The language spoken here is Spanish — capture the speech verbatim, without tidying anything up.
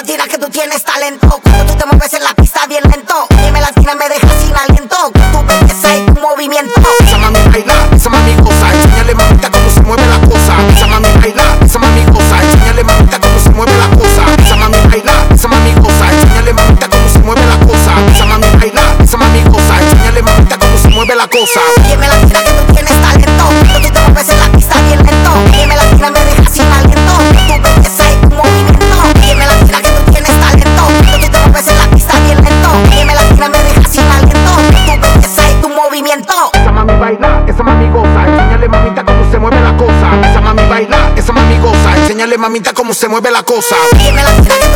latina que tú tienes talento. Cuando tú te mueves en la pista bien lento. Dime latina me dejas sin aliento. Con tu belleza y tu movimiento. Esa mami baila, esa mami goza. Enséñale mamita cómo se mueve la cosa. Esa mami baila, esa mami goza. Enséñale mamita cómo se mueve la cosa. Esa mami baila, esa mami goza. Enséñale mamita cómo se mueve la cosa. Esa mami baila, esa mami goza. Enséñale mamita cómo se mueve la cosa. Dime latina que tú tienes talento. Cuando tú te mueves en la pista bien lento. Dime latina me dejas sin aliento. Con tu belleza y tu movimiento. Dime latina que tú tienes talento. Cuando tú te mueves en la pista bien lento. Dime latina me dejas sin aliento. Con tu belleza y tu movimiento. Esa mami baila, esa mami goza. Enséñale mamita cómo se mueve la cosa. Esa mami baila, esa mami goza. Enséñale mamita cómo se mueve la cosa. Dime latina que